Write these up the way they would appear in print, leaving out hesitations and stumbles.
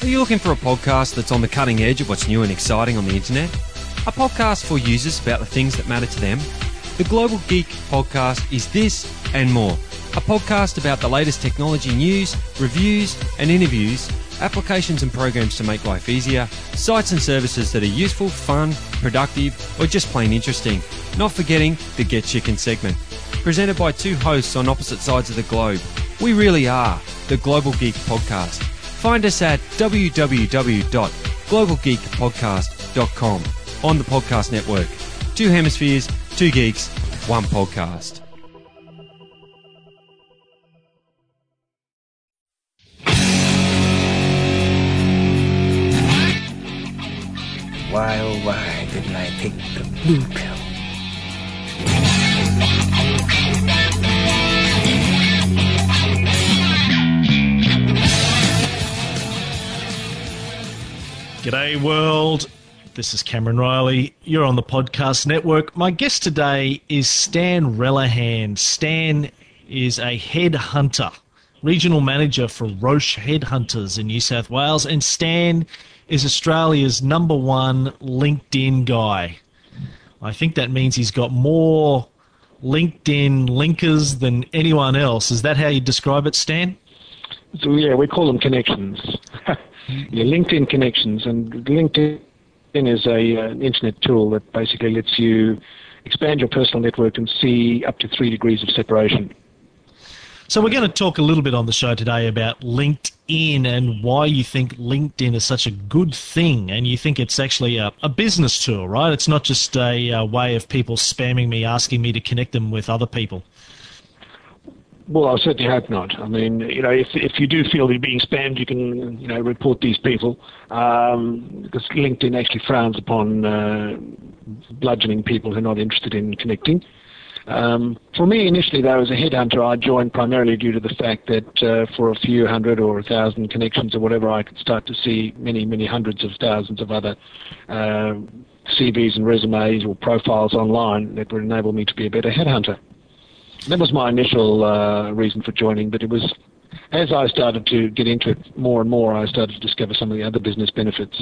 you looking for a podcast that's on the cutting edge of what's new and exciting on the internet? A podcast for users about the things that matter to them? The Global Geek Podcast is this and more. A podcast about the latest technology news, reviews and interviews, applications and programs to make life easier, sites and services that are useful, fun, productive, or just plain interesting. Not forgetting the Get Chicken segment. Presented by two hosts on opposite sides of the globe. We really are the Global Geek Podcast. Find us at www.globalgeekpodcast.com on the podcast network. Two hemispheres, two geeks, one podcast. Why, oh why didn't I take the blue pill? G'day world, this is Cameron Riley. You're on the Podcast Network. My guest today is Stan Relihan. Stan is a headhunter, regional manager for Roche Headhunters in New South Wales, and Stan is Australia's #1 LinkedIn guy. I think that means he's got more LinkedIn linkers than anyone else. Is that how you describe it, Stan? So yeah, we call them connections. Yeah, LinkedIn connections, and LinkedIn is an internet tool that basically lets you expand your personal network and see up to 3 degrees of separation. So we're going to talk a little bit on the show today about LinkedIn and why you think LinkedIn is such a good thing, and you think it's actually a business tool, right? It's not just a way of people spamming me, asking me to connect them with other people. Well, I certainly hope not. I mean, if you do feel you're being spammed, you can, report these people, because LinkedIn actually frowns upon bludgeoning people who are not interested in connecting. For me, initially, though, as a headhunter, I joined primarily due to the fact that for a few hundred or 1,000 connections or whatever, I could start to see many, many hundreds of thousands of other CVs and resumes or profiles online that would enable me to be a better headhunter. That was my initial reason for joining, but it was as I started to get into it more and more, I started to discover some of the other business benefits.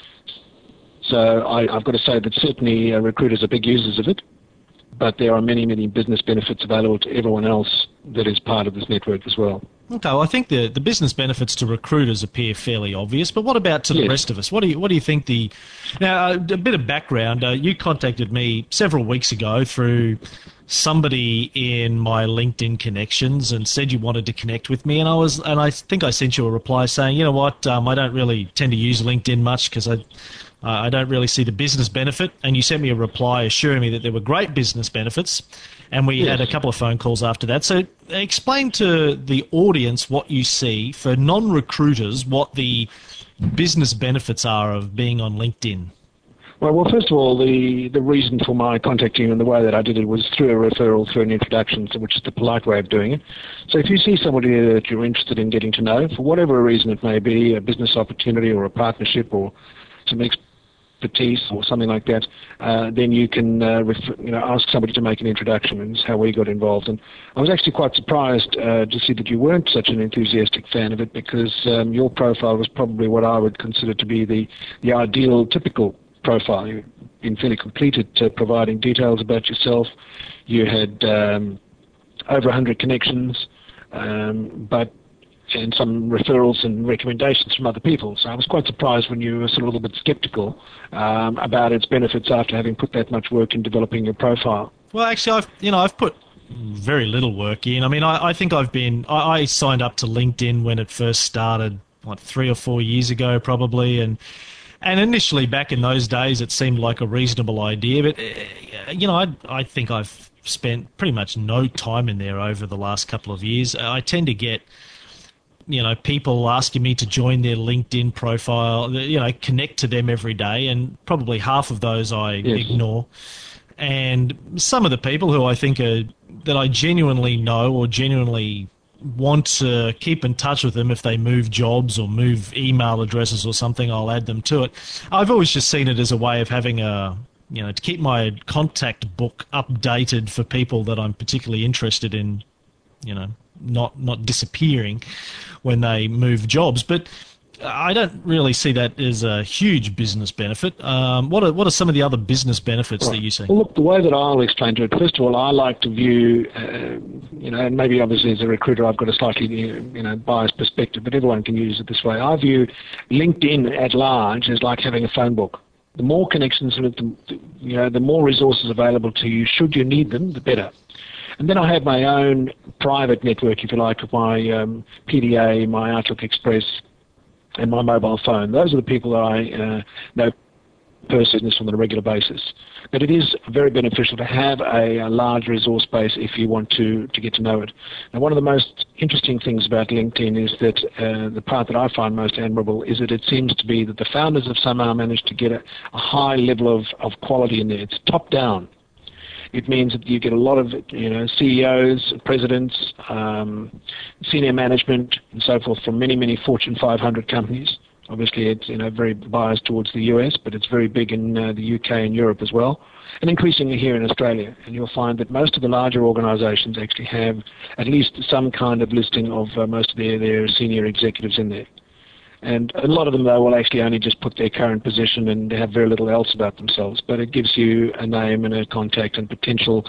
So I've got to say that certainly recruiters are big users of it, but there are many, many business benefits available to everyone else that is part of this network as well. Okay, well, I think the business benefits to recruiters appear fairly obvious, but what about to the rest of us? What do you think Now, a bit of background. You contacted me several weeks ago through somebody in my LinkedIn connections and said you wanted to connect with me, and I think I sent you a reply saying, you know what, I don't really tend to use LinkedIn much because I don't really see the business benefit, and you sent me a reply assuring me that there were great business benefits, and we had a couple of phone calls after that. So explain to the audience what you see for non-recruiters, what the business benefits are of being on LinkedIn. Well, first of all, the reason for my contacting you and the way that I did it was through a referral, through an introduction, which is the polite way of doing it. So if you see somebody that you're interested in getting to know, for whatever reason it may be, a business opportunity or a partnership or some expertise or something like that, then you can ask somebody to make an introduction, and that's how we got involved. And I was actually quite surprised to see that you weren't such an enthusiastic fan of it, because your profile was probably what I would consider to be the ideal, typical profile. You've been fairly complete at providing details about yourself. You had over 100 connections, and some referrals and recommendations from other people. So I was quite surprised when you were sort of a little bit skeptical about its benefits after having put that much work in developing your profile. Well, actually, I've put very little work in. I mean, I think I signed up to LinkedIn when it first started, 3 or 4 years ago, probably, and initially back in those days, it seemed like a reasonable idea. But I think I've spent pretty much no time in there over the last couple of years. I tend to get people asking me to join their LinkedIn profile, connect to them every day, and probably half of those I ignore. And some of the people who I think that I genuinely know or genuinely want to keep in touch with them, if they move jobs or move email addresses or something, I'll add them to it. I've always just seen it as a way of having to keep my contact book updated for people that I'm particularly interested in, not disappearing when they move jobs. But I don't really see that as a huge business benefit. What are some of the other business benefits that you see? Well, look, the way that I'll explain to it, first of all, I like to view, and maybe obviously as a recruiter I've got a slightly, biased perspective, but everyone can use it this way. I view LinkedIn at large as like having a phone book. The more connections, the more resources available to you, should you need them, the better. And then I have my own private network, if you like, of my PDA, my Outlook Express, and my mobile phone. Those are the people that I know personally on a regular basis. But it is very beneficial to have a large resource base if you want to get to know it. Now, one of the most interesting things about LinkedIn is that the part that I find most admirable is that it seems to be that the founders have somehow managed to get a high level of quality in there. It's top down. It means that you get a lot of CEOs, presidents, senior management, and so forth from many, many Fortune 500 companies. Obviously, it's very biased towards the US, but it's very big in the UK and Europe as well, and increasingly here in Australia. And you'll find that most of the larger organisations actually have at least some kind of listing of most of their senior executives in there. And a lot of them, though, will actually only just put their current position and have very little else about themselves. But it gives you a name and a contact and potential.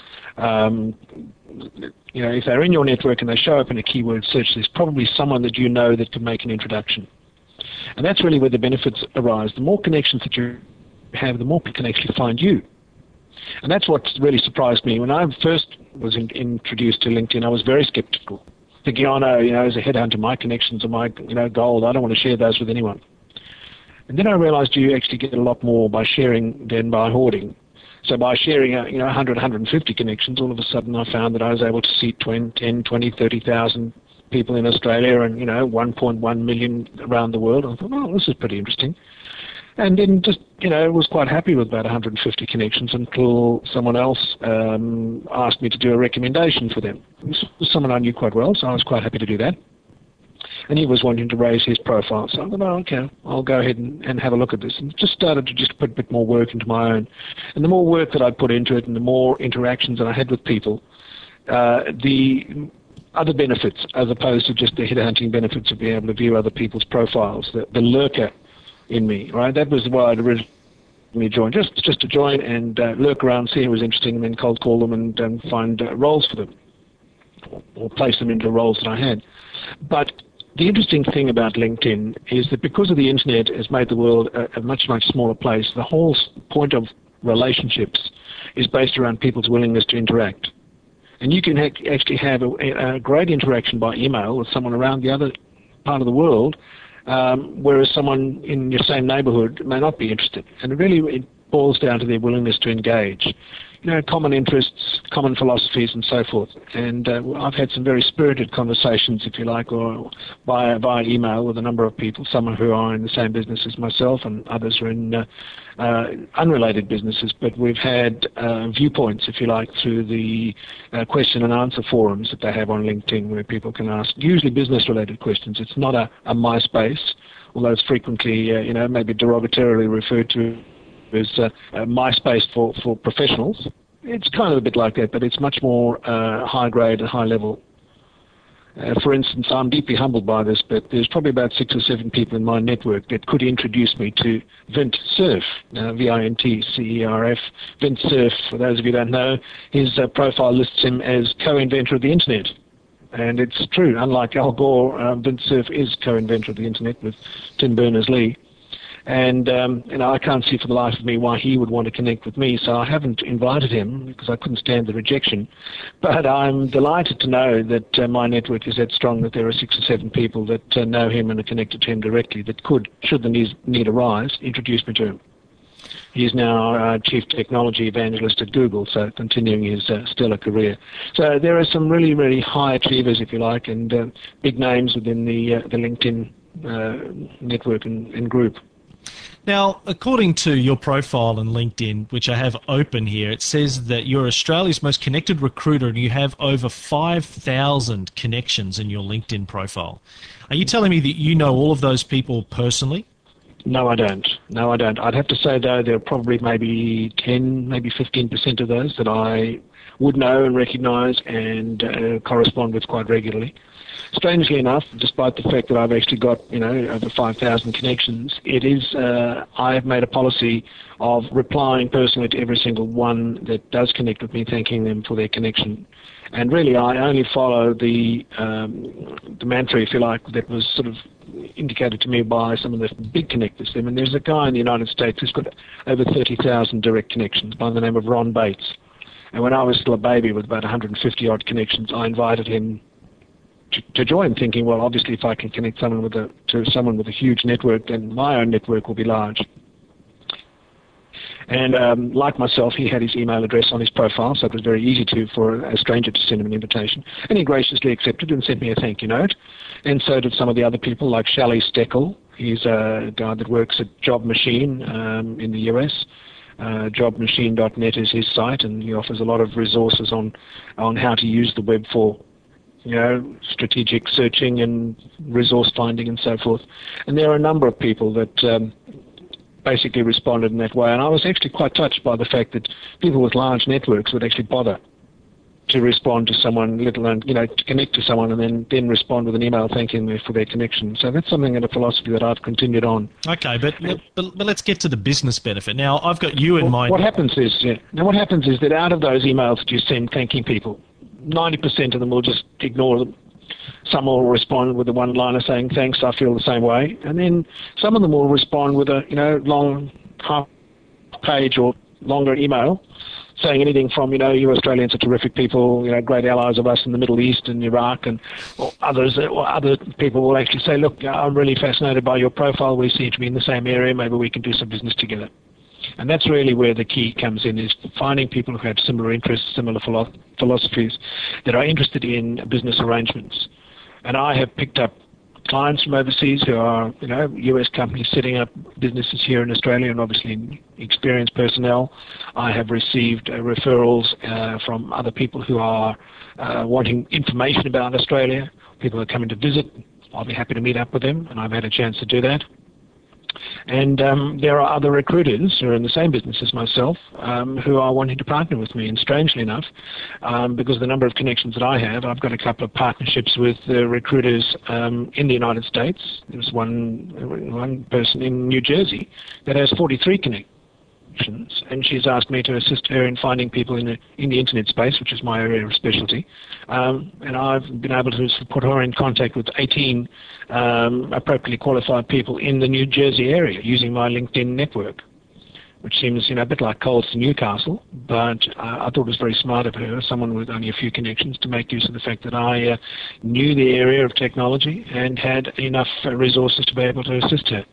If they're in your network and they show up in a keyword search, there's probably someone that you know that can make an introduction. And that's really where the benefits arise. The more connections that you have, the more people can actually find you. And that's what really surprised me. When I first was introduced to LinkedIn, I was very skeptical. Thinking, as a headhunter, my connections are my, gold. I don't want to share those with anyone. And then I realized you actually get a lot more by sharing than by hoarding. So by sharing, 100, 150 connections, all of a sudden I found that I was able to see 10, 20, 30,000 people in Australia and, 1.1 million around the world. I thought, oh, this is pretty interesting. And then just, was quite happy with about 150 connections until someone else asked me to do a recommendation for them. This was someone I knew quite well, so I was quite happy to do that. And he was wanting to raise his profile. So I thought, okay, I'll go ahead and have a look at this. And just started to just put a bit more work into my own. And the more work that I put into it and the more interactions that I had with people, the other benefits, as opposed to just the headhunting benefits of being able to view other people's profiles, the lurker in me, right? That was why I'd originally joined, just to join and lurk around, see who was interesting, and then cold call them and find roles for them, or place them into roles that I had. But the interesting thing about LinkedIn is that because of the internet has made the world a much, much smaller place, the whole point of relationships is based around people's willingness to interact. And you can actually have a great interaction by email with someone around the other part of the world, whereas someone in your same neighbourhood may not be interested. And it boils down to their willingness to engage. Common interests, common philosophies, and so forth. And I've had some very spirited conversations, if you like, or via email with a number of people, some who are in the same business as myself and others are in unrelated businesses. But we've had viewpoints, if you like, through the question and answer forums that they have on LinkedIn, where people can ask usually business-related questions. It's not a MySpace, although it's frequently, maybe derogatorily referred to as MySpace for professionals. It's kind of a bit like that, but it's much more high grade and high level. For instance, I'm deeply humbled by this, but there's probably about 6 or 7 people in my network that could introduce me to Vint Cerf, VINTCERF. Vint Cerf, for those of you who don't know, his profile lists him as co-inventor of the internet. And it's true, unlike Al Gore, Vint Cerf is co-inventor of the internet with Tim Berners-Lee. And I can't see for the life of me why he would want to connect with me, so I haven't invited him because I couldn't stand the rejection. But I'm delighted to know that my network is that strong that there are 6 or 7 people that know him and are connected to him directly that could, should the need arise, introduce me to him. He's now Chief Technology Evangelist at Google, so continuing his stellar career. So there are some really, really high achievers, if you like, and big names within the LinkedIn network and group. Now, according to your profile on LinkedIn, which I have open here, it says that you're Australia's most connected recruiter and you have over 5,000 connections in your LinkedIn profile. Are you telling me that you know all of those people personally? No, I don't. I'd have to say, though, there are probably maybe 10, maybe 15% of those that I would know and recognise and correspond with quite regularly. Strangely enough, despite the fact that I've actually got, over 5,000 connections, I have made a policy of replying personally to every single one that does connect with me, thanking them for their connection. And really, I only follow the mantra, if you like, that was sort of indicated to me by some of the big connectors. I mean, there's a guy in the United States who's got over 30,000 direct connections by the name of Ron Bates. And when I was still a baby with about 150-odd connections, I invited him to join, thinking, well, obviously, if I can connect someone to someone with a huge network, then my own network will be large. And like myself, he had his email address on his profile, so it was very easy for a stranger to send him an invitation. And he graciously accepted and sent me a thank you note. And so did some of the other people, like Shally Steckel. He's a guy that works at Job Machine in the US. Jobmachine.net is his site, and he offers a lot of resources on how to use the web for strategic searching and resource finding and so forth. And there are a number of people that basically responded in that way. And I was actually quite touched by the fact that people with large networks would actually bother to respond to someone, let alone, to connect to someone and then respond with an email thanking them for their connection. So that's something in a philosophy that I've continued on. Okay, but let's get to the business benefit. Now, I've got you in mind. What happens is that out of those emails that you send thanking people, 90% of them will just ignore them. Some will respond with a one-liner saying, thanks, I feel the same way. And then some of them will respond with a, long half-page or longer email saying anything from, you Australians are terrific people, great allies of us in the Middle East and Iraq, and other people will actually say, look, I'm really fascinated by your profile. We seem to be in the same area. Maybe we can do some business together. And that's really where the key comes in, is finding people who have similar interests, similar philosophies, that are interested in business arrangements. And I have picked up clients from overseas who are, US companies setting up businesses here in Australia, and obviously experienced personnel. I have received referrals from other people who are wanting information about Australia. People are coming to visit. I'll be happy to meet up with them, and I've had a chance to do that. And there are other recruiters who are in the same business as myself who are wanting to partner with me. And strangely enough, because of the number of connections that I have, I've got a couple of partnerships with recruiters in the United States. There's one person in New Jersey that has 43 connections, and she's asked me to assist her in finding people in the internet space, which is my area of specialty. And I've been able to put her in contact with 18 appropriately qualified people in the New Jersey area using my LinkedIn network, which seems a bit like Coles to Newcastle, but I thought it was very smart of her, someone with only a few connections, to make use of the fact that I knew the area of technology and had enough resources to be able to assist her.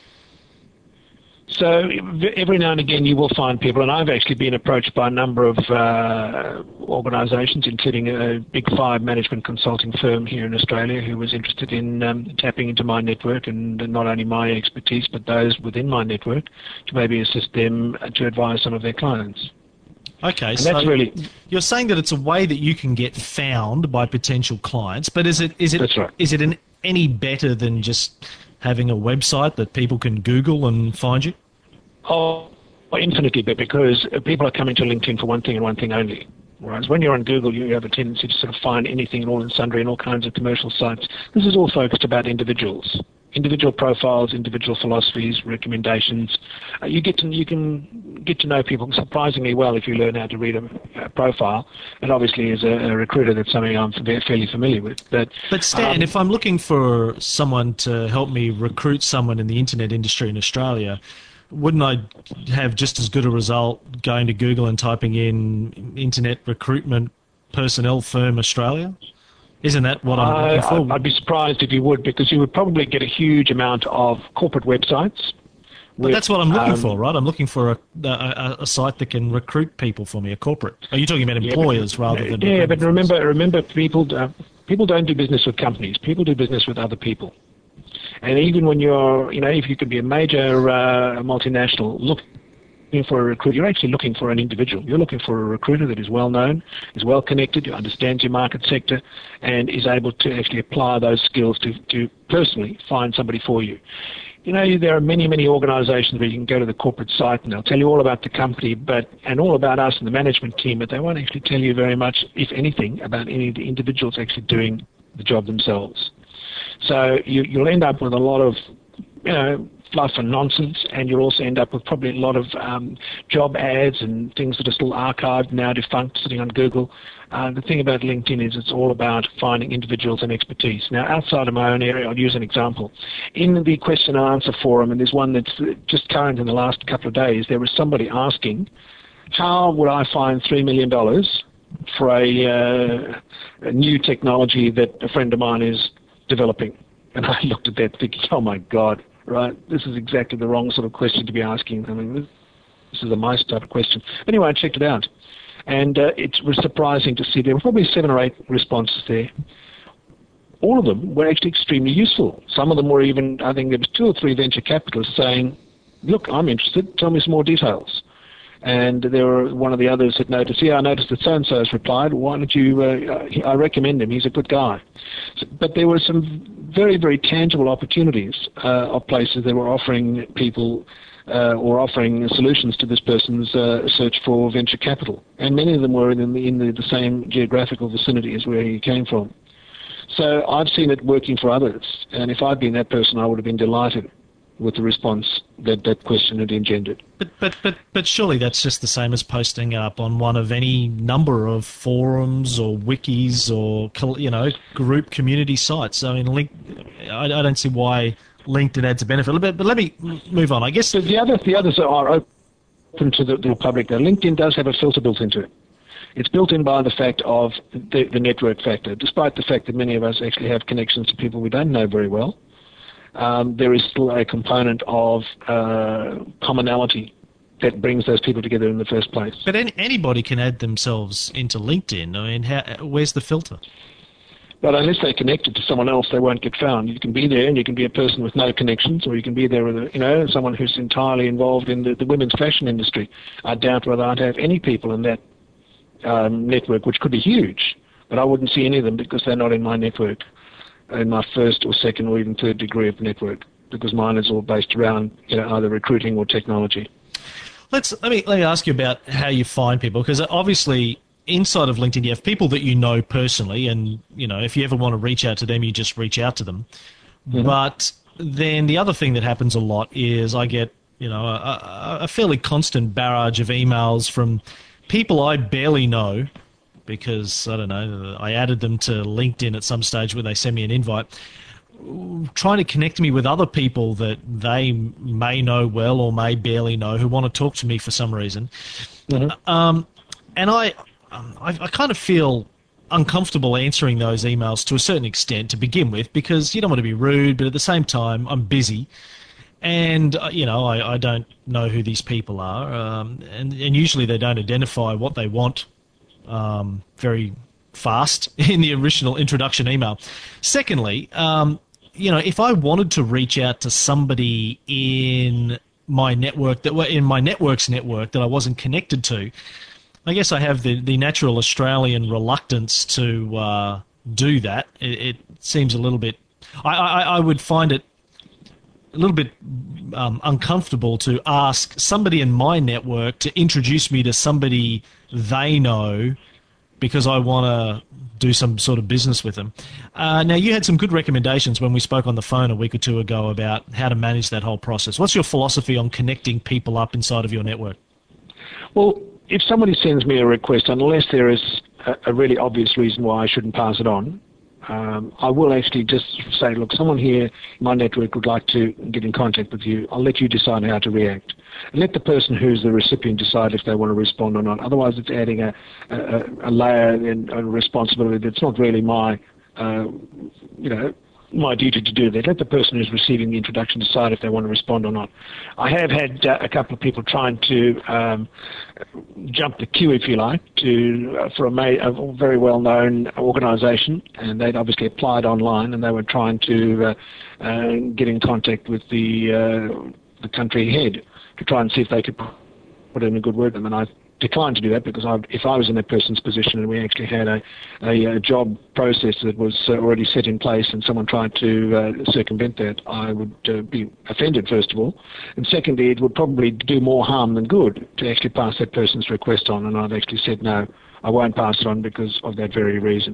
So every now and again you will find people, and I've actually been approached by a number of organisations, including a Big Five management consulting firm here in Australia, who was interested in tapping into my network, and not only my expertise but those within my network, to maybe assist them to advise some of their clients. Okay, and so that's really, you're saying that it's a way that you can get found by potential clients, but is it that's right. Is it any better than just having a website that people can Google and find you? Oh, infinitely better, because people are coming to LinkedIn for one thing and one thing only. Whereas when you're on Google, you have a tendency to sort of find anything and all and sundry and all kinds of commercial sites. This is all focused about individuals. Individual profiles, individual philosophies, recommendations. You can get to know people surprisingly well if you learn how to read a profile. And obviously, as a recruiter, that's something I'm fairly familiar with. But Stan, if I'm looking for someone to help me recruit someone in the internet industry in Australia, wouldn't I have just as good a result going to Google and typing in internet recruitment personnel firm Australia? Isn't that what I'm looking for? I'd be surprised if you would, because you would probably get a huge amount of corporate websites. But that's what I'm looking for, right? I'm looking for a site that can recruit people for me, a corporate. Are you talking about employers rather than... Yeah, but remember, people don't do business with companies. People do business with other people. And even when you're, if you could be a major multinational looking for a recruiter, you're actually looking for an individual. You're looking for a recruiter that is well known, is well connected, who understands your market sector, and is able to actually apply those skills to personally find somebody for you. there are many, many organizations where you can go to the corporate site and they'll tell you all about the company and all about us and the management team, but they won't actually tell you very much, if anything, about any of the individuals actually doing the job themselves. So you'll end up with a lot of, fluff and nonsense, and you'll also end up with probably a lot of job ads and things that are still archived, now defunct, sitting on Google. The thing about LinkedIn is it's all about finding individuals and expertise. Now, outside of my own area, I'll use an example. In the question and answer forum, and there's one that's just current in the last couple of days, there was somebody asking, how would I find $3 million for a new technology that a friend of mine is developing? And I looked at that thinking, oh my God, right, this is exactly the wrong sort of question to be asking. I mean, this is a mice type of question. Anyway, I checked it out. And it was surprising to see there were probably 7 or 8 responses there. All of them were actually extremely useful. Some of them were even, I think there was 2 or 3 venture capitalists saying, look, I'm interested, tell me some more details. And there were one of the others had noticed, I noticed that so-and-so has replied, why don't you, I recommend him, he's a good guy. But there were some very, very tangible opportunities of places that were offering people or offering solutions to this person's search for venture capital. And many of them were in the same geographical vicinity as where he came from. So I've seen it working for others. And if I'd been that person, I would have been delighted with the response that question had engendered. But surely that's just the same as posting up on one of any number of forums or wikis or group community sites. I mean, I don't see why LinkedIn adds a benefit. But let me move on. I guess the others are open to the public. Now, LinkedIn does have a filter built into it. It's built in by the fact of the network factor, despite the fact that many of us actually have connections to people we don't know very well. There is still a component of commonality that brings those people together in the first place. But anybody can add themselves into LinkedIn. I mean, where's the filter? But unless they're connected to someone else, they won't get found. You can be there and you can be a person with no connections, or you can be there with someone who's entirely involved in the women's fashion industry. I doubt whether I'd have any people in that network, which could be huge, but I wouldn't see any of them because they're not in my network, in my first or second or even third degree of network, because mine is all based around either recruiting or technology. Let me ask you about how you find people, because obviously inside of LinkedIn you have people that you know personally, and if you ever want to reach out to them, you just reach out to them. Mm-hmm. But then the other thing that happens a lot is I get a fairly constant barrage of emails from people I barely know, because, I don't know, I added them to LinkedIn at some stage where they send me an invite, trying to connect me with other people that they may know well or may barely know who want to talk to me for some reason. Mm-hmm. And I kind of feel uncomfortable answering those emails to a certain extent to begin with, because you don't want to be rude, but at the same time, I'm busy. And, I don't know who these people are, and usually they don't identify what they want very fast in the original introduction email. Secondly, if I wanted to reach out to somebody in my network in my network's network that I wasn't connected to, I guess I have the natural Australian reluctance to do that. It seems a little bit... I would find it a little bit uncomfortable to ask somebody in my network to introduce me to somebody they know because I want to do some sort of business with them. Now, you had some good recommendations when we spoke on the phone a week or two ago about how to manage that whole process. What's your philosophy on connecting people up inside of your network? Well, if somebody sends me a request, unless there is a really obvious reason why I shouldn't pass it on, I will actually just say, look, someone here in my network would like to get in contact with you. I'll let you decide how to react. And let the person who's the recipient decide if they want to respond or not. Otherwise, it's adding a layer and a responsibility that's not really my duty to do that. Let the person who's receiving the introduction decide if they want to respond or not. I have had a couple of people trying to jump the queue, if you like, for a very well-known organisation, and they'd obviously applied online, and they were trying to get in contact with the country head to try and see if they could put in a good word with them. And I decline to do that because if I was in that person's position and we actually had a job process that was already set in place and someone tried to circumvent that, I would be offended, first of all. And secondly, it would probably do more harm than good to actually pass that person's request on, and I've actually said, no, I won't pass it on because of that very reason.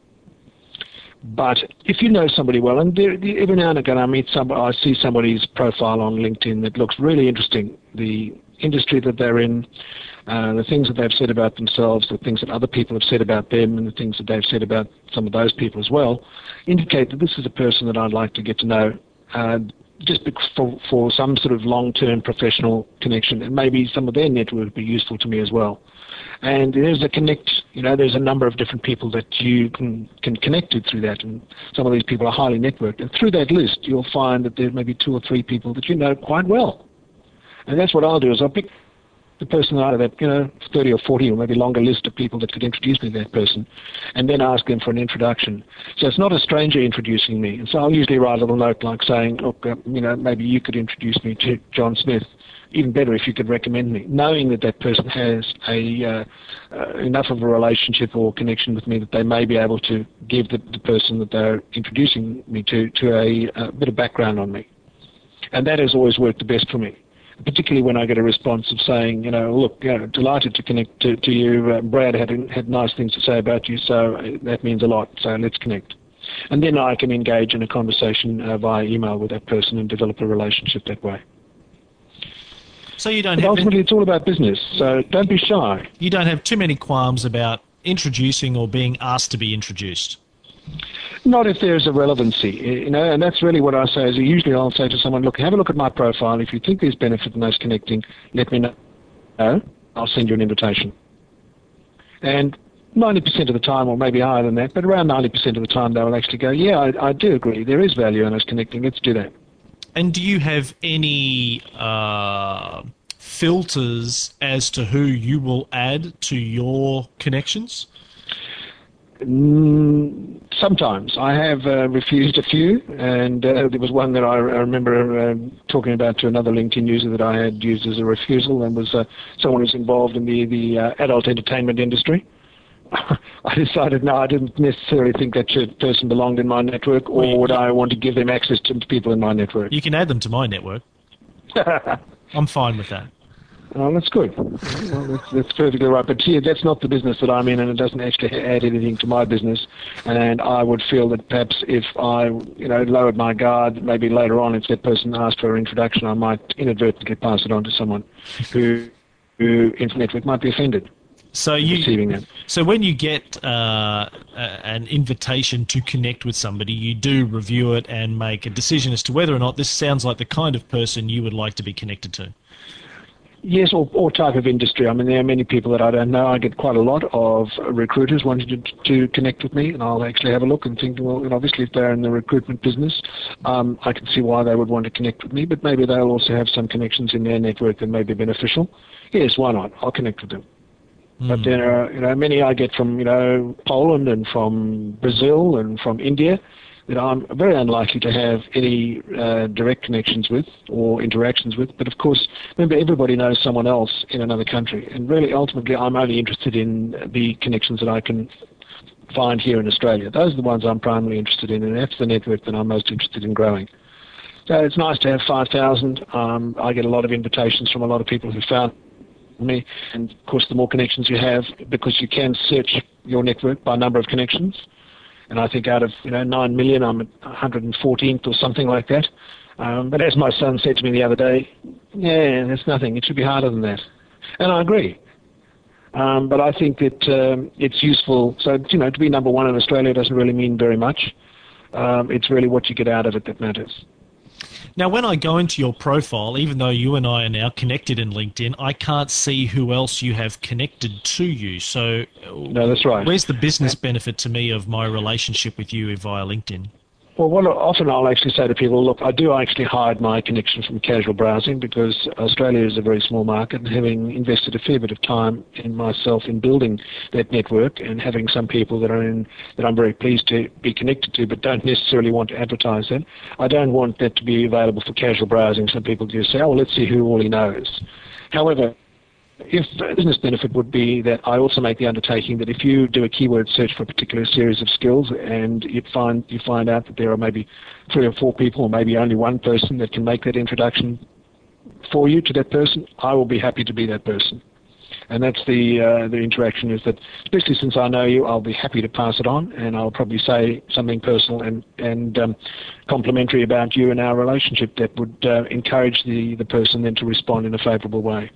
But if you know somebody well, and every now and again I see somebody's profile on LinkedIn that looks really interesting, the industry that they're in, the things that they've said about themselves, the things that other people have said about them, and the things that they've said about some of those people as well, indicate that this is a person that I'd like to get to know, just for some sort of long-term professional connection, and maybe some of their network would be useful to me as well. And there's there's a number of different people that you can connect to through that, and some of these people are highly networked. And through that list, you'll find that there's maybe 2 or 3 people that you know quite well. And that's what I'll do, is I'll pick the person out of that, 30 or 40 or maybe longer list of people that could introduce me to that person, and then ask them for an introduction. So it's not a stranger introducing me. And so I'll usually write a little note like saying, look, maybe you could introduce me to John Smith. Even better if you could recommend me, knowing that that person has enough of a relationship or connection with me that they may be able to give the person that they're introducing me to a bit of background on me. And that has always worked the best for me, particularly when I get a response of saying, look, delighted to connect to you. Brad had nice things to say about you, so that means a lot, so let's connect. And then I can engage in a conversation via email with that person and develop a relationship that way. So you don't but have... ultimately, it's all about business, so don't be shy. You don't have too many qualms about introducing or being asked to be introduced? Not if there's a relevancy, and that's really what I say. Is usually I'll say to someone, look, have a look at my profile. If you think there's benefit in us connecting, let me know. I'll send you an invitation. And 90% of the time, or maybe higher than that, but around 90% of the time, they will actually go, yeah, I do agree. There is value in us connecting. Let's do that. And do you have any filters as to who you will add to your connections? Sometimes. I have refused a few, and there was one that I remember talking about to another LinkedIn user that I had used as a refusal, and was someone who's involved in the adult entertainment industry. I decided, no, I didn't necessarily think that person belonged in my network, or would I want to give them access to people in my network. You can add them to my network. I'm fine with that. Oh, that's good. Well, that's perfectly right. But see, that's not the business that I'm in, and it doesn't actually add anything to my business. And I would feel that perhaps if I, lowered my guard, maybe later on, if that person asked for an introduction, I might inadvertently pass it on to someone who in the network might be offended. So when you get an invitation to connect with somebody, you do review it and make a decision as to whether or not this sounds like the kind of person you would like to be connected to. Yes, or type of industry. I mean, there are many people that I don't know. I get quite a lot of recruiters wanting to connect with me, and I'll actually have a look and think, well, obviously if they're in the recruitment business, I can see why they would want to connect with me, but maybe they'll also have some connections in their network that may be beneficial. Yes, why not? I'll connect with them. But there are, many I get from, Poland and from Brazil and from India that I'm very unlikely to have any direct connections with or interactions with. But of course, remember, everybody knows someone else in another country. And really, ultimately, I'm only interested in the connections that I can find here in Australia. Those are the ones I'm primarily interested in, and that's the network that I'm most interested in growing. So it's nice to have 5,000. I get a lot of invitations from a lot of people who found me. And of course, the more connections you have, because you can search your network by number of connections. And I think out of 9 million, I'm at 114th or something like that. But as my son said to me the other day, yeah, that's nothing. It should be harder than that. And I agree. But I think that it's useful. So, to be number one in Australia doesn't really mean very much. It's really what you get out of it that matters. Now, when I go into your profile, even though you and I are now connected in LinkedIn, I can't see who else you have connected to you. So, no, that's right. Where's the business benefit to me of my relationship with you via LinkedIn? Well, often I'll actually say to people, look, I do actually hide my connection from casual browsing because Australia is a very small market, and having invested a fair bit of time in myself in building that network and having some people that I'm very pleased to be connected to but don't necessarily want to advertise that, I don't want that to be available for casual browsing. Some people just say, oh, well, let's see who all he knows. However, if the business benefit would be that I also make the undertaking that if you do a keyword search for a particular series of skills and you find out that there are maybe 3 or 4 people or maybe only one person that can make that introduction for you to that person, I will be happy to be that person. And that's the interaction, is that, especially since I know you, I'll be happy to pass it on, and I'll probably say something personal and complimentary about you and our relationship that would encourage the person then to respond in a favourable way.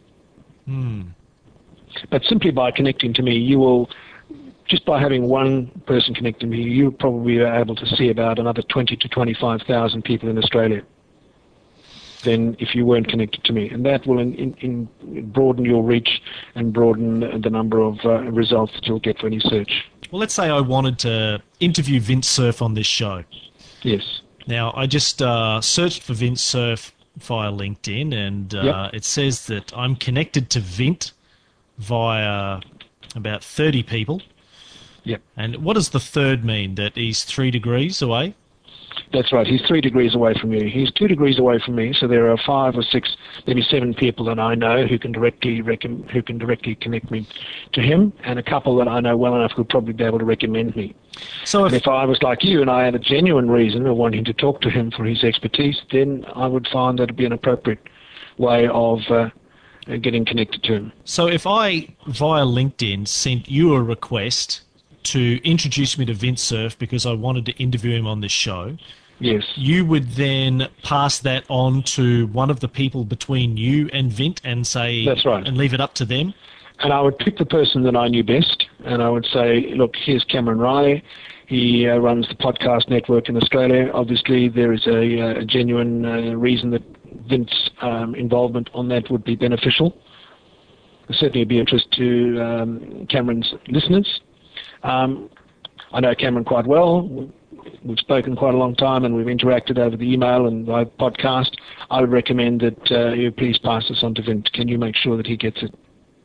But simply by connecting to me, you will, just by having one person connect to me, you'll probably be able to see about another 20 to 25,000 people in Australia than if you weren't connected to me. And that will broaden your reach and broaden the number of results that you'll get for any search. Well, let's say I wanted to interview Vint Cerf on this show. Yes. Now, I just searched for Vint Cerf via LinkedIn, and it says that I'm connected to Vint via about 30 people. Yep. And what does the third mean? That he's 3 degrees away? That's right. He's 3 degrees away from you. He's 2 degrees away from me. So there are 5 or 6, maybe 7 people that I know who can directly connect me to him, and a couple that I know well enough who'll probably be able to recommend me. So if I was like you and I had a genuine reason of wanting to talk to him for his expertise, then I would find that it'd be an appropriate way of getting connected to him. So if I, via LinkedIn, sent you a request to introduce me to Vint Cerf because I wanted to interview him on this show, yes, you would then pass that on to one of the people between you and Vint and say, that's right, and leave it up to them? And I would pick the person that I knew best, and I would say, look, here's Cameron Riley. He runs the podcast network in Australia. Obviously, there is a genuine reason that Vint's involvement on that would be beneficial. It'll certainly be of interest to Cameron's listeners. I know Cameron quite well. We've spoken quite a long time, and we've interacted over the email and by podcast. I would recommend that you please pass this on to Vint. Can you make sure that he gets it?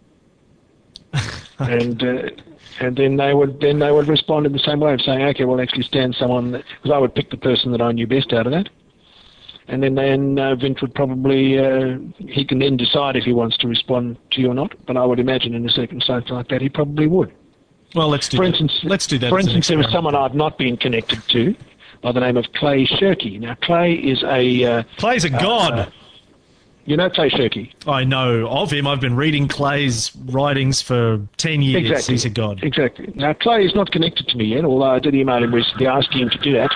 And then they would respond in the same way of saying, okay, well, actually stand someone, because I would pick the person that I knew best out of that. And then Vint would probably, he can then decide if he wants to respond to you or not. But I would imagine in a circumstance like that, he probably would. Well, let's do that. For instance, there was someone I've not been connected to by the name of Clay Shirky. Now, Clay is Clay's a god. You know Clay Shirky? I know of him. I've been reading Clay's writings for 10 years. Exactly. He's a god. Exactly. Now, Clay is not connected to me yet, although I did email him recently asking him to do that.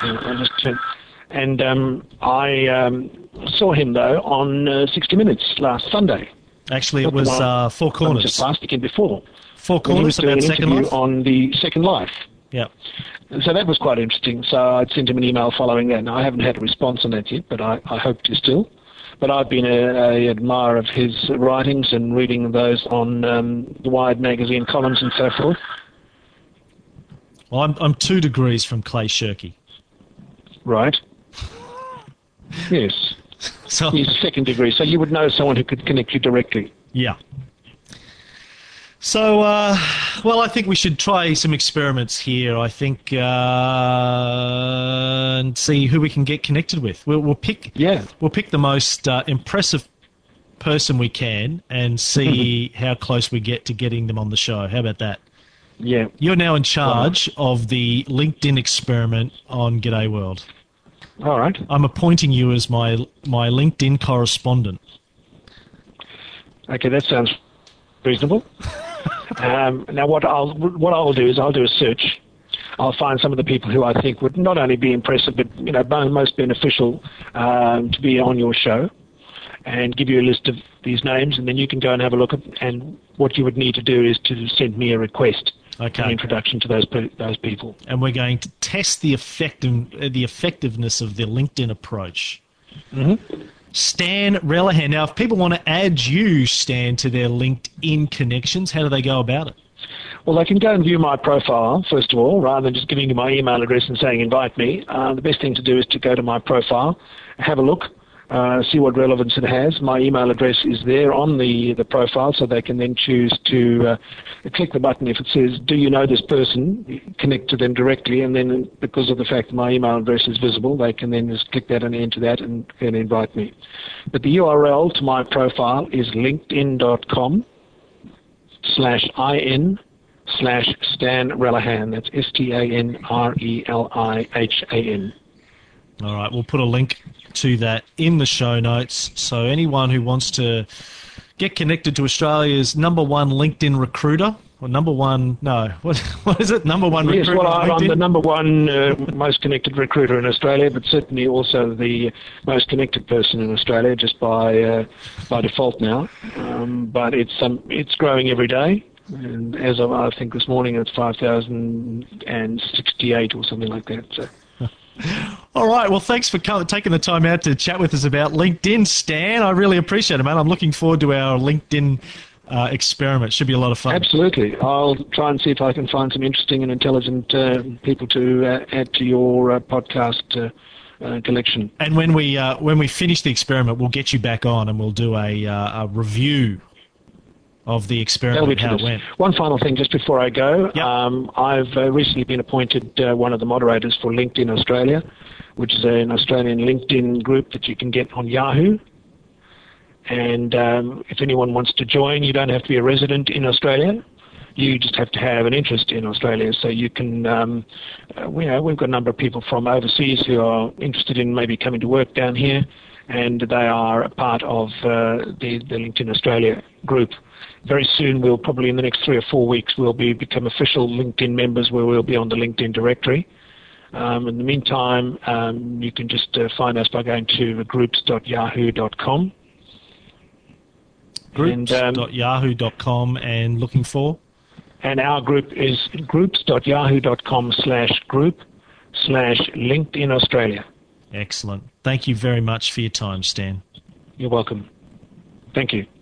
I saw him, though, on 60 Minutes last Sunday. Actually, it was Four Corners. Just last weekend before. Four Corners about Second Life? On the Second Life. Yeah. So that was quite interesting. So I'd sent him an email following that. Now, I haven't had a response on that yet, but I hope to still. But I've been an admirer of his writings and reading those on the Wired magazine columns and so forth. Well, I'm 2 degrees from Clay Shirky. Right. Yes. So he's 2nd degree, so you would know someone who could connect you directly. Yeah. So, well, I think we should try some experiments here, I think, and see who we can get connected with. We'll pick the most impressive person we can and see how close we get to getting them on the show. How about that? Yeah. You're now in charge of the LinkedIn experiment on G'day World. All right. I'm appointing you as my LinkedIn correspondent. Okay, that sounds reasonable. Now, what I'll do is I'll do a search. I'll find some of the people who I think would not only be impressive, but most beneficial to be on your show, and give you a list of these names, and then you can go and have a look at. And what you would need to do is to send me a request, an introduction to those people. And we're going to test the effectiveness of the LinkedIn approach. Mm-hmm. Stan Relihan. Now, if people want to add you, Stan, to their LinkedIn connections, how do they go about it? Well, they can go and view my profile, first of all, rather than just giving you my email address and saying invite me. The best thing to do is to go to my profile, have a look, see what relevance it has. My email address is there on the profile, so they can then choose to click the button if it says, do you know this person? Connect to them directly, and then because of the fact that my email address is visible, they can then just click that and enter that and invite me. But the URL to my profile is linkedin.com group.in/Stan Relihan. That's StanRelihan. All right, we'll put a link to that in the show notes. So anyone who wants to get connected to Australia's number one LinkedIn recruiter, or number one, no, what is it? Number one yes, recruiter. Well, I'm the number one most connected recruiter in Australia, but certainly also the most connected person in Australia, just by default now. But it's growing every day, and as of, I think this morning it's 5,068 or something like that. So. All right. Well, thanks for taking the time out to chat with us about LinkedIn, Stan. I really appreciate it, man. I'm looking forward to our LinkedIn experiment. Should be a lot of fun. Absolutely. I'll try and see if I can find some interesting and intelligent people to add to your podcast collection. And when we finish the experiment, we'll get you back on and we'll do a review of the experiment, how it went. One final thing just before I go. Yep. I've recently been appointed one of the moderators for LinkedIn Australia, which is an Australian LinkedIn group that you can get on Yahoo. And if anyone wants to join, you don't have to be a resident in Australia. You just have to have an interest in Australia. So you can, we've got a number of people from overseas who are interested in maybe coming to work down here, and they are a part of the LinkedIn Australia group. Very soon, we'll probably in the next 3 or 4 weeks, we'll become official LinkedIn members where we'll be on the LinkedIn directory. In the meantime, you can just find us by going to groups.yahoo.com. Groups.yahoo.com and looking for? And our group is groups.yahoo.com/group/LinkedIn Australia. Excellent. Thank you very much for your time, Stan. You're welcome. Thank you.